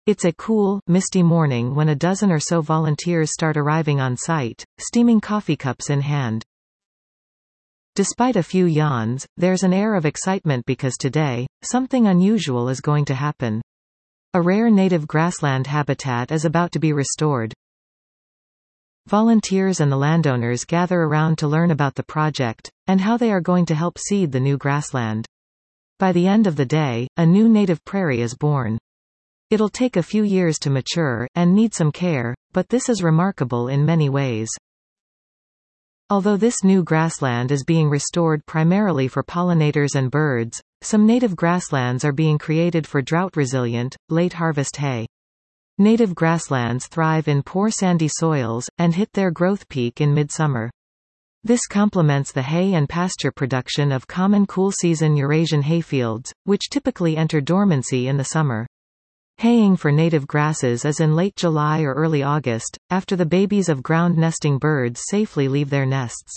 It's a cool, misty morning when a dozen or so volunteers start arriving on site, steaming coffee cups in hand. Despite a few yawns, there's an air of excitement because today, something unusual is going to happen. A rare native grassland habitat is about to be restored. Volunteers and the landowners gather around to learn about the project, and how they are going to help seed the new grassland. By the end of the day, a new native prairie is born. It'll take a few years to mature, and need some care, but this is remarkable in many ways. Although this new grassland is being restored primarily for pollinators and birds, some native grasslands are being created for drought-resilient, late-harvest hay. Native grasslands thrive in poor sandy soils, and hit their growth peak in midsummer. This complements the hay and pasture production of common cool-season Eurasian hayfields, which typically enter dormancy in the summer. Haying for native grasses is in late July or early August, after the babies of ground-nesting birds safely leave their nests.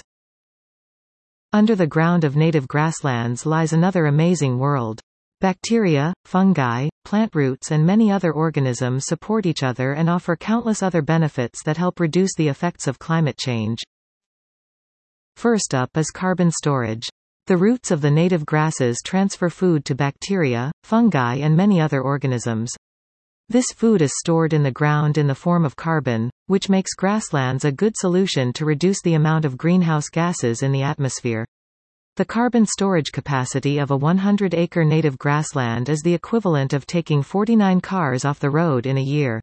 Under the ground of native grasslands lies another amazing world. Bacteria, fungi, plant roots and many other organisms support each other and offer countless other benefits that help reduce the effects of climate change. First up is carbon storage. The roots of the native grasses transfer food to bacteria, fungi and many other organisms. This food is stored in the ground in the form of carbon, which makes grasslands a good solution to reduce the amount of greenhouse gases in the atmosphere. The carbon storage capacity of a 100-acre native grassland is the equivalent of taking 49 cars off the road in a year.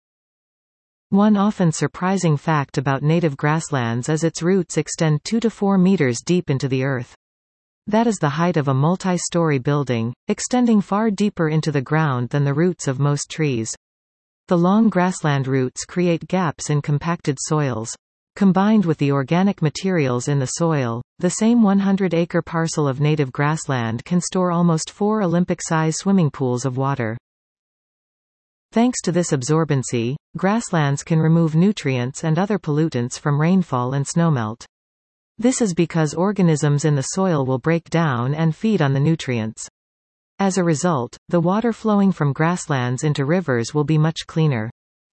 One often surprising fact about native grasslands is its roots extend 2 to 4 meters deep into the earth. That is the height of a multi-story building, extending far deeper into the ground than the roots of most trees. The long grassland roots create gaps in compacted soils. Combined with the organic materials in the soil, the same 100-acre parcel of native grassland can store almost 4 Olympic-size swimming pools of water. Thanks to this absorbency, grasslands can remove nutrients and other pollutants from rainfall and snowmelt. This is because organisms in the soil will break down and feed on the nutrients. As a result, the water flowing from grasslands into rivers will be much cleaner.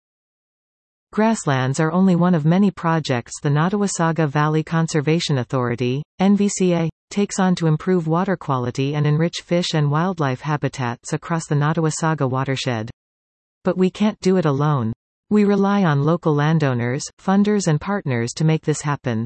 Grasslands are only one of many projects the Nottawasaga Valley Conservation Authority, NVCA, takes on to improve water quality and enrich fish and wildlife habitats across the Nottawasaga watershed. But we can't do it alone. We rely on local landowners, funders and partners to make this happen.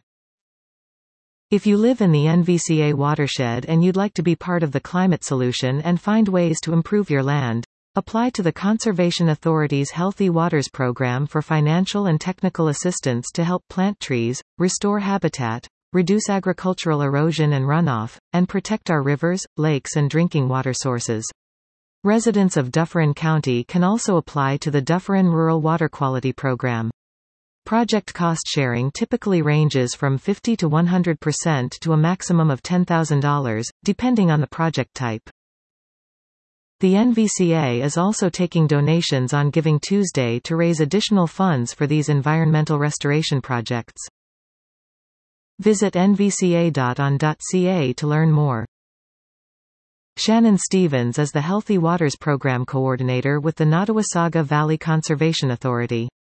If you live in the NVCA watershed and you'd like to be part of the climate solution and find ways to improve your land, apply to the Conservation Authority's Healthy Waters Program for financial and technical assistance to help plant trees, restore habitat, reduce agricultural erosion and runoff, and protect our rivers, lakes and drinking water sources. Residents of Dufferin County can also apply to the Dufferin Rural Water Quality Program. Project cost sharing typically ranges from 50% to 100% to a maximum of $10,000, depending on the project type. The NVCA is also taking donations on Giving Tuesday to raise additional funds for these environmental restoration projects. Visit nvca.on.ca to learn more. Shannon Stevens is the Healthy Waters Program Coordinator with the Nottawasaga Valley Conservation Authority.